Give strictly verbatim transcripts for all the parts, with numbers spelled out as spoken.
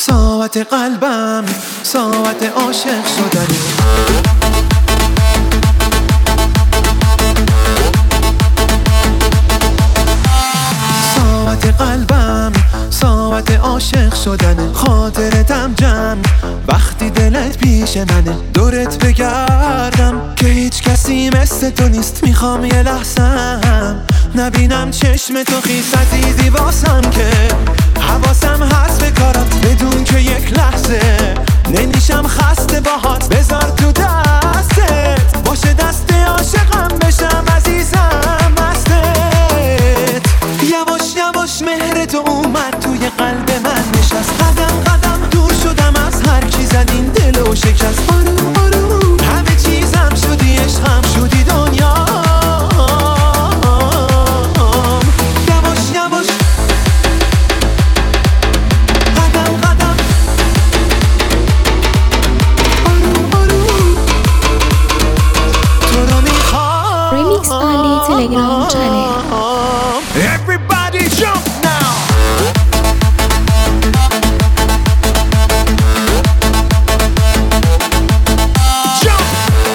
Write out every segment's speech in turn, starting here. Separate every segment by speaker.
Speaker 1: ساعت قلبم ساعت عاشق شدنه. ساعت قلبم ساعت عاشق شدنه. خاطرتم جمع وقتی دلت پیش منه. دورت بگردم که هیچ کسی مثل تو نیست. میخوام یه لحظم نبینم چشم تو خیس عزیزی واسم که حواسم هست به کارات بدون که یک لحظه نمیشم خسته باهات. بذار تو دستت باشه دست عاشقم بشم عزیزم مستت. یواش یواش مهر تو اومد توی قلب من نشست. قدم قدم دور شدم از هر کی زد این دل و شکست. آروم آروم همه چیزم شدی عشقم شدی دنیا.
Speaker 2: Telegram channel.
Speaker 1: Everybody jump now. Jump.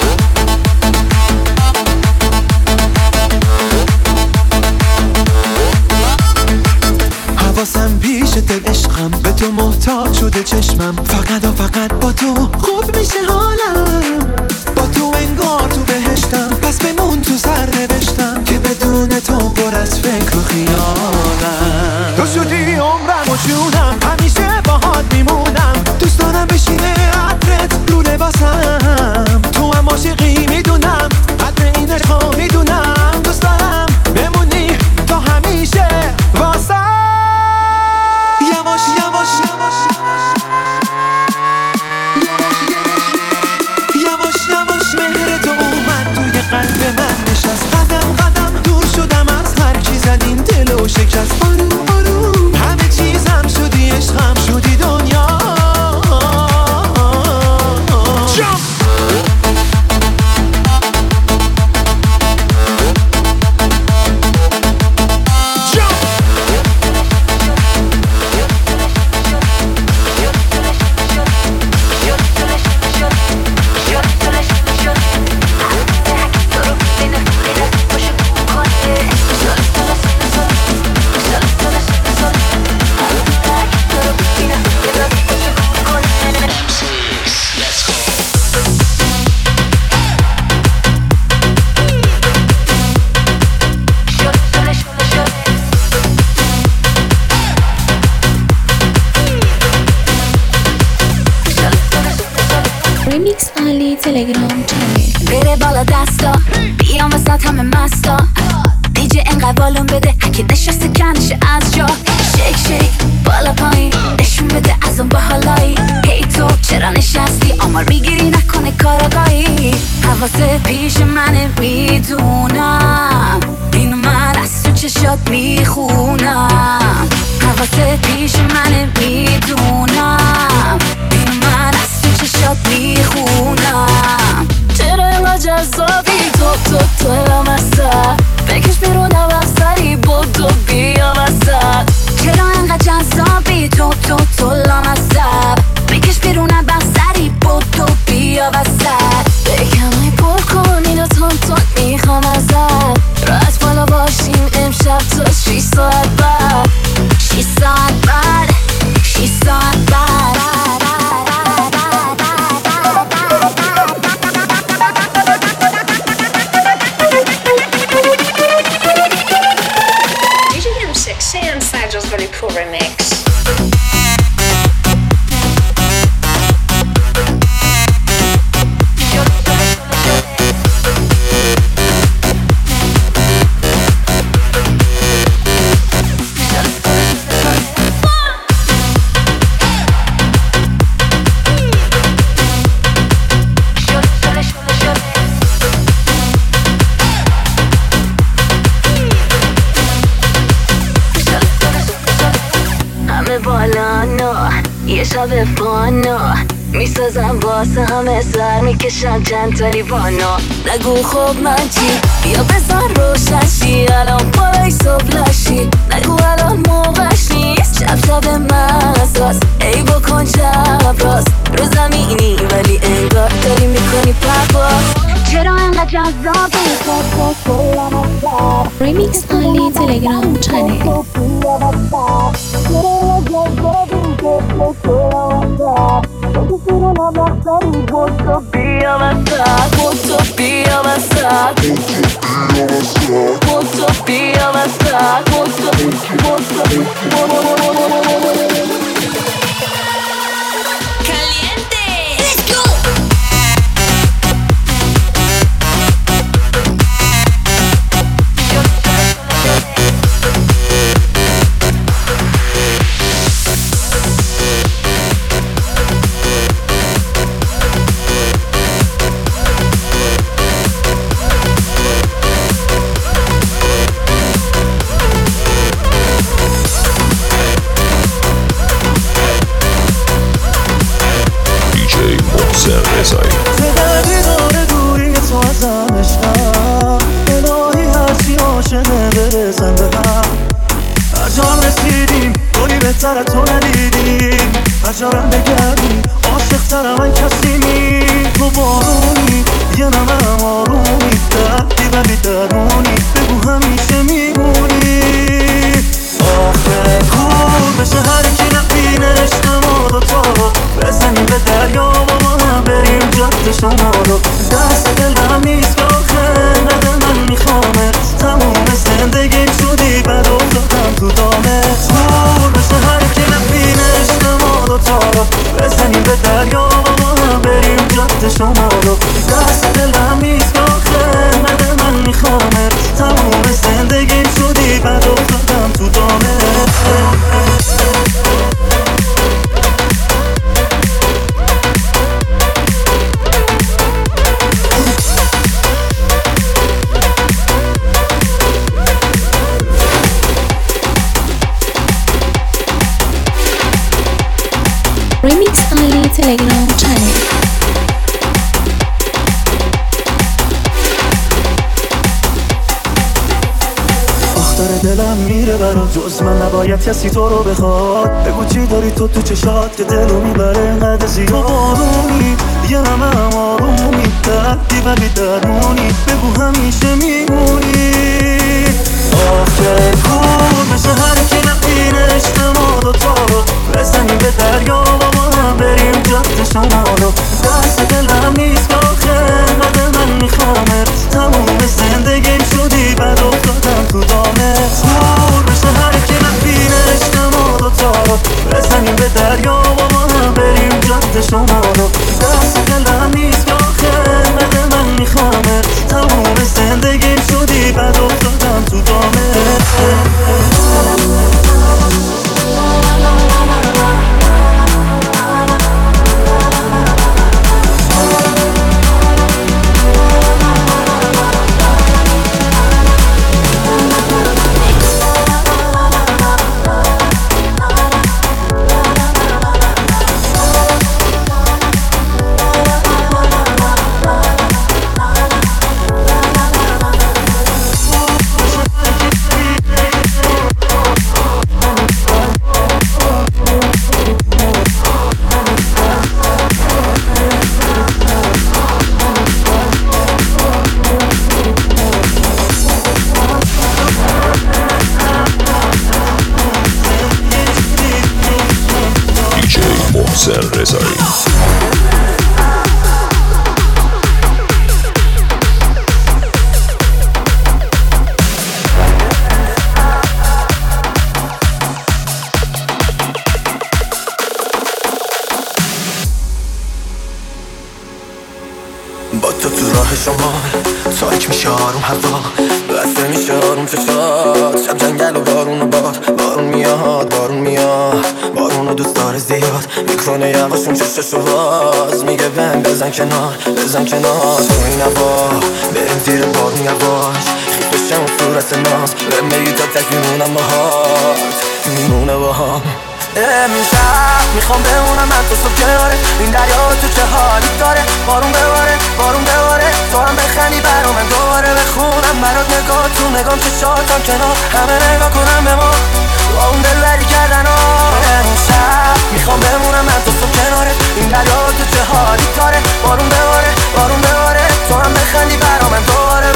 Speaker 1: حواسم پیش دل عشقم به تو محتاج شده چشمم. فقط و فقط با تو خوب میشه حالم. با تو انگار تو بهشتم پس بمون تو سر نوشتم که بدون تو پر از فکر و خیالم. تو شدی عمرم و جونم همیشه باهات میمونم. دوست دارم بشینه عطرت رو لباسم. تو هم عاشقی میدونم قدر این عشقا میدونم. دوست دارم بمونی تا همیشه واسم. یواش یواش یواش یواش یواش مهر تو اومد توی قلب من نشست. قدم قدم دور شدم از هر کی زد این دل و شکست. آروم آروم همه چیزم شدی عشقم شدی دنیا. جامپ
Speaker 2: Remix only Telegram channel.
Speaker 3: بره بالا دستا بیام وسط همه مستا. دیجی انقدر والون بده هکی نشسته کنشه از جا. شیک شیک بالا پایین نشون بده از اون باحالایی. هی تو چرا نشستی آمار میگیری نکنه کاراگاهی. حواست پیش منه میدونم اینو من از تو چشات میخونم. حواست پیش منه میدونم اینو من از تو چشات میخونم. چرا اینقدر جذابی تو تو تو لامصب. بکش بیرونم از سری بودو بیا وسط. چرا اینقدر جذابی تو تو تو لامصب. بکش بیرونم از سری بودو بیا وسط. بگم ای پر کن اینو تون تون میخوام ازت. راحت بالا باشیم امشب تا شیش ساعت بعد. شیش ساعت بعد شیش ساعت بعد.
Speaker 4: Very cool remix.
Speaker 3: بالا نه یه شب فانو میسازم واسه همه سر میکشم چند تا لیوانو. نگو خب من چی بیا بذار روشن شی الان پای صبح لشی. نگو الان موقعش نیست شب شب مزاست ای بکن
Speaker 2: Remix only Telegram channel.
Speaker 1: صدای داره دوری تو ازم عشقم الهی هرچی عاشقه برسن به هم هر جا رسیدیم گلی بهتر از تو ندیدیم هر جارم بگردی عاشق تر من کسی نی تو بارونی یه نمم آرومی دردی و بیدرونی بگو همیشه میمونی آخه کور بشه هر کی نبینش ما دوتا رو بزنیم به دریا و ما هم بریم جد شما رو دست دلم نیست که آخه نده من میخوامت تموم زندگیم شدی بد افتادم تو دامت کور بشه هر کی نبینش ما دوتا رو بزنیم به دریا و ما هم بریم جد شما رو دست دلم نیست که آخه نده من میخوامت تموم زندگیم شدی بد افتادم تو دامت
Speaker 2: Remix only Telegram channel.
Speaker 1: داره دلم میره برات جز من نباید کسی تو رو بخواد بگو چی داری تو تو چشات که دلو میبره انقدر زیاد تو بارونی یه همه آرومی دردی و بیدرمونی بگو همیشه میمونی آخه کور بشه هر کی نبینش ما دوتا رو بزنیم به دریا و ما هم بریم جد شما رو دست دلم نیست که آخه نده من میخوامت تموم زندگیم شدی بد افتادم تو دامت کور بشه هر کی نبینش ما دوتا رو بزنیم به دریا و ما هم بریم جد شما رو دست دلم نیست که آخه نده من میخوامت تموم زندگیم شدی بد افتادم تو دامت رضایی با تو تو راه شما تاریک میشه آروم هوا بسته میشه آروم چشات شب جنگل و بارون و باد بارون میاد بارون میاد بارون و دوست داره زیاد میکنه یواشون چششو باز میگه بهم بزن کنار بزن کنار تو این هوا بریم زیر بارون یواش خیف بشه اون صورت ناز بهم بگی تا تک میمونم باهات میمونه باهام امشب میخوام بمونم من تو صبح کناره این دریا تو چه حالی داره بارون بباره بارون بباره تو هم بخندی برا من دوباره بخونم برات نگاه تو نگام چشاتم کنار همه نگاه کنم به ما با اون دلبری کردن ها امشب میخوام بمونم من تو صبح کناره این دریا تو چه حالی داره بارون بباره بارون بباره تو هم بخندی برا من دوباره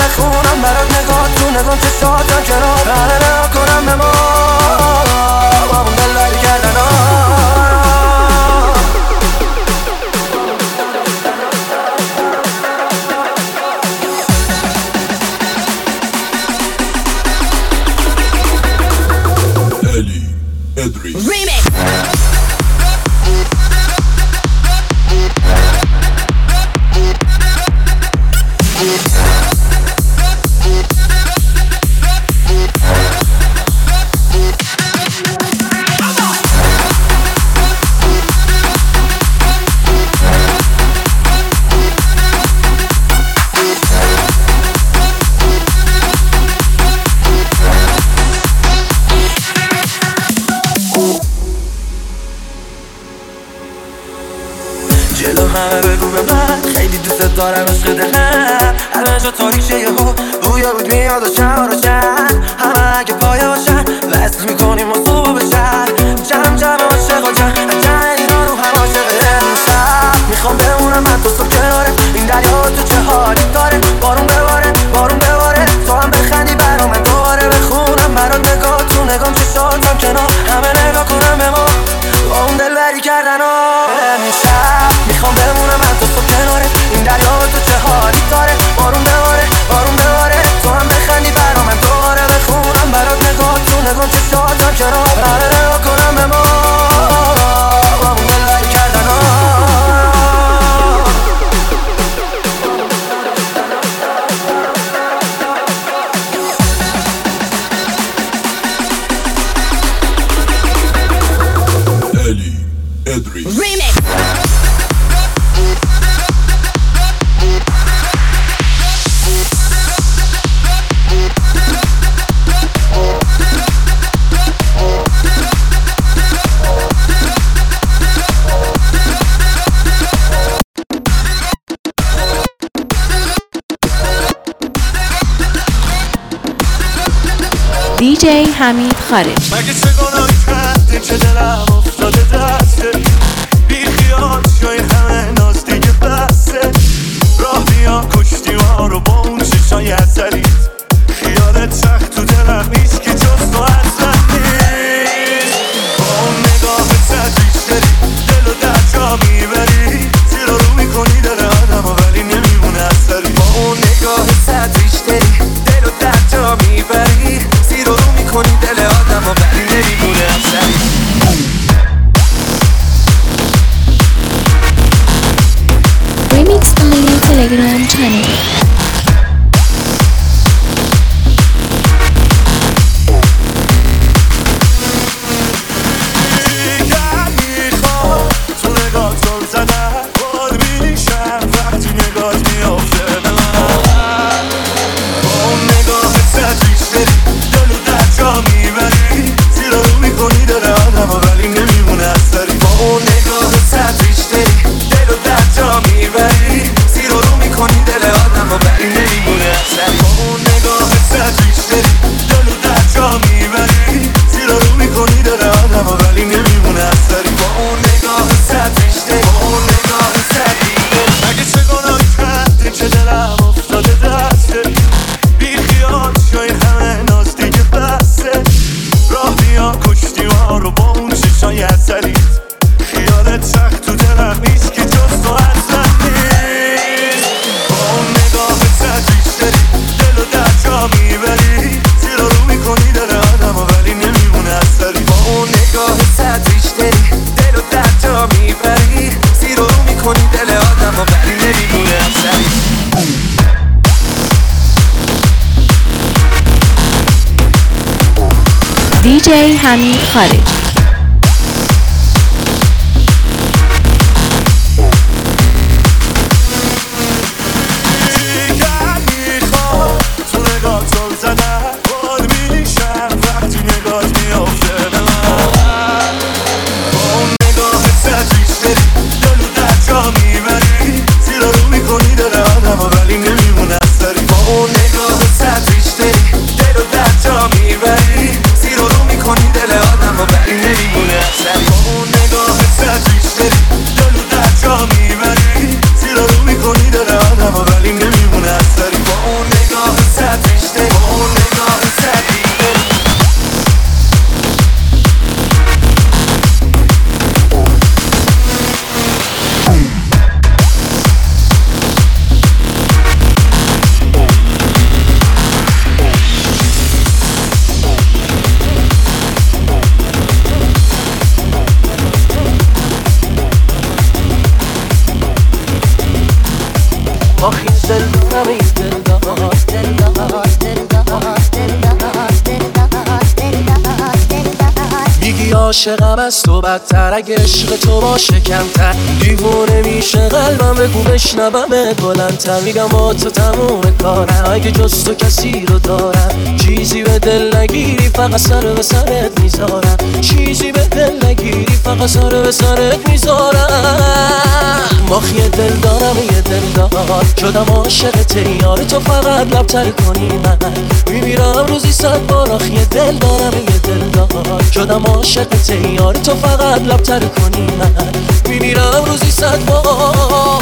Speaker 1: همه بگو به من خیلی دوست دارم عشق دلم همه جا تاریک شه یهو بویا بود میاد و شب روشن همه اگه پایه باشن وصل میکنیم و صبح بشن جمع جمع عاشق و جمع جمع اینا رو هم عاشق امشب میخوام بمونم من تو صبح کنارم این دریا تو چه حالی داره بارون بباره بارون بباره تو هم بخندی برا من دوباره بخونم برات نگاه تو نگام چشاتم کنار همه نگاه کنم به ما با اون دلبری کردن ها امشب میخوام بمونم من تو صبح کناره این دریا تو چه حالی داره بارون بباره بارون بباره تو هم بخندی برا من دوباره بخونم برات نگاه تو نگام چشاتم کنار همه نگاه کنم به ما با اون دلبری کردن ها
Speaker 3: Remix.
Speaker 2: دی جی حمید خارج.
Speaker 1: مگه چه گناهی کردیم که دلم افتاده دسته بی خیال شای همه ناز دیگه بسته راه بیا کشتی ما رو با اون شیشای اثریت خیالت سخت تو دلم هیچ که جز تو اصلا نیست با اون نگاه تدریج داری دل و در جا میبری زیر رو میکنی دل آدم ولی نمیمونه اثری با اون نگاه تدریج داری دل و در جا میبری زیر رو میکنی دل آدم ولی نمیمونه اثری
Speaker 2: Remix only Telegram channel. دی جی حمید خارج.
Speaker 1: عاشقم از تو بدتر اگه عشق تو باشه کمتر دیوونه میشه قلبم بگو بشنومت بلندتر میگم با تو تموم کارم اگه جز تو کسی رو دارم چیزی به دل نگیری فقط سر به سرت میذارم چیزی به دل نگیری فقط سر به سرت میذارم
Speaker 5: آخ یه دل دارم یه دل دار شدم عاشقت یار تو فقط لبتر کنی من میمیرم روزی صد بار آخ یه دل دارم یه دل دار شدم عاشقت یار تو فقط لبتر کنی من میمیرم روزی صد بار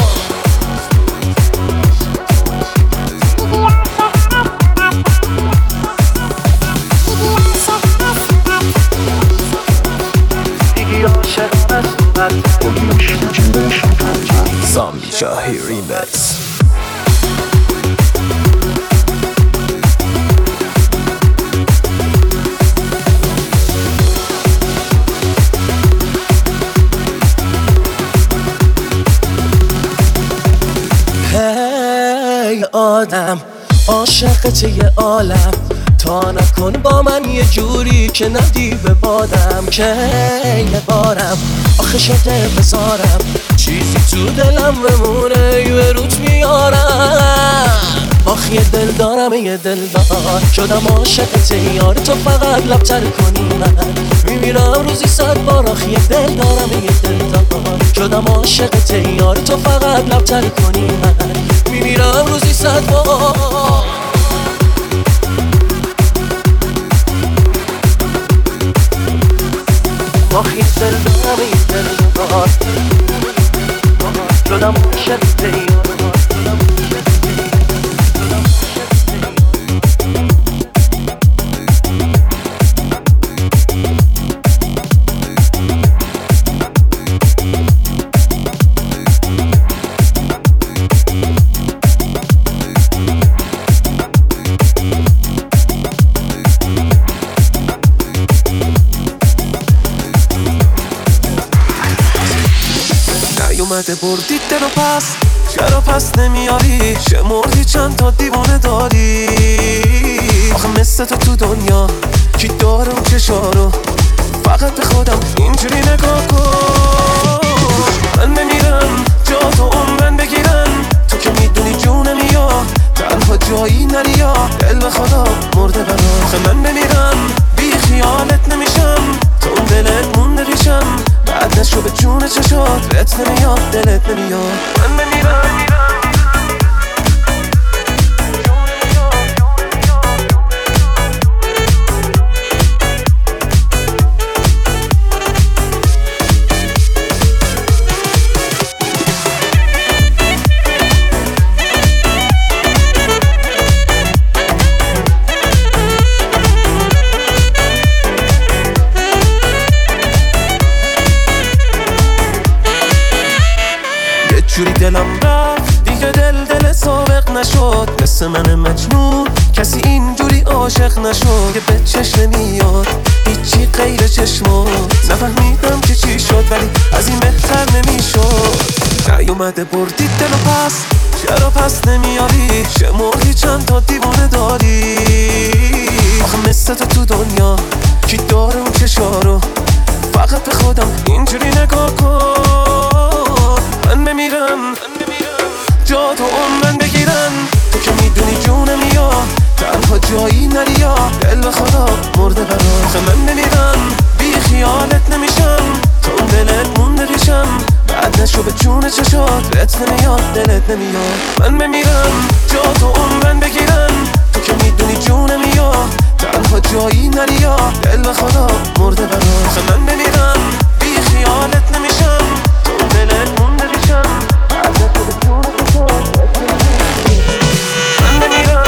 Speaker 1: Zombie Shahi Remix.
Speaker 5: Hey آدم عاشقت یه عالم تا نکن با من یه جوری که ندی به بادم که نبارم آخه شده بزارم چیزی تو دلم بمونه یه روت میارم آخ یه دل دارم یه دل دار شدم عاشقت یار تو فقط لبتر کنی من میمیرم روزی صد بار آخ یه دل دارم یه دل دار شدم عاشقت یار تو فقط لبتر کنی من میمیرم روزی صد بار آخ یه دل دارم یه دل دار شدم عاشقت یار
Speaker 1: اومده بردی دلو پس چرا پس نمیاری شمردی چند تا دیوانه داری آخه مثل تو تو دنیا کی دارم چشارو فقط به خودم اینجوری نگاه کن من بمیرم جا تو عمرن بگیرن تو که میدونی جونم یا تنها جایی نری یا دل به خدا مرده برا آخه من بمیرم بی خیالت نمیشم تو اون دلت مونده ریشم بعد نشو به جون چشات رت نمیاد دلت نمیاد من بمیرم جوری دلم رفت دیگه دل دل سابق نشد مثل من مجنون کسی اینجوری عاشق نشد که به چشم نمیاد هیچی غیر چشمات نفهمیدم که چی شد ولی از این بهتر نمیشد نیومده بردی دلو پس چرا پس نمیاری شمردی چند تا دیوانه داری آخه مثل تو تو دنیا کی داره اون چشارو فقط به خودم اینجوری نگاه کن من بمیرم جا تو عمرن بگیرن تو که میدونی جونم یا تنها جایی نری یا دل به خدا مرده برا من بمیرم بی خیالت نمیشم تو اون دلت مونده ریشم بعد نشو به جون چشات رت نمیاد دلت نمیاد من بمیرم جا تو عمرن بگیرن تو که میدونی جونم یا تنها جایی نری یا دل به خدا مرده برا من بمیرم بی خیالت نمیشم تو اون دلت مونده ریشم بعد نشو به جون چشات رت نمیاد من بمیرم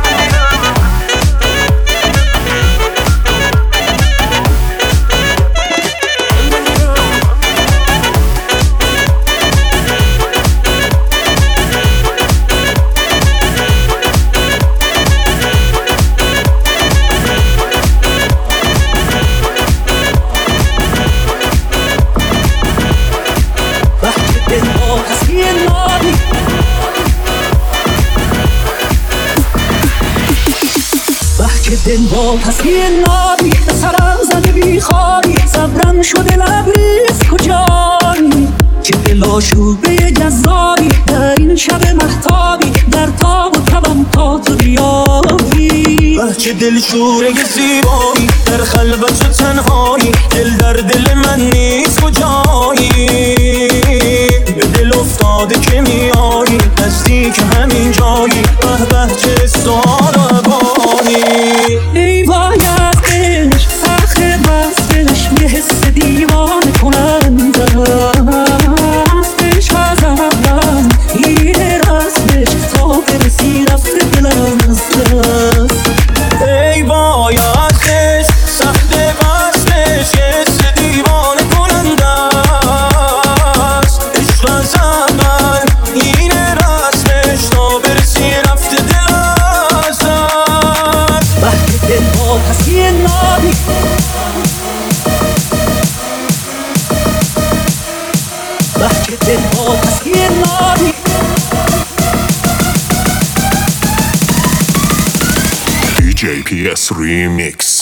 Speaker 6: دل با پسی نابی به سرم زده بیخوابی صبرم شده لبریز کجایی که دل آشوبه جذابی در این شب مهتابی در تاب و تبم تا تو بیابی
Speaker 7: بچه دل شوره زیبایی در خلوت و تنهایی دل در دل من نیست کجایی به دل افتاد
Speaker 6: بچه دل ها پس یه نابی
Speaker 8: دی جی پی اس Remix.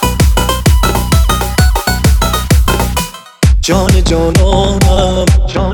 Speaker 5: جان جانانم جان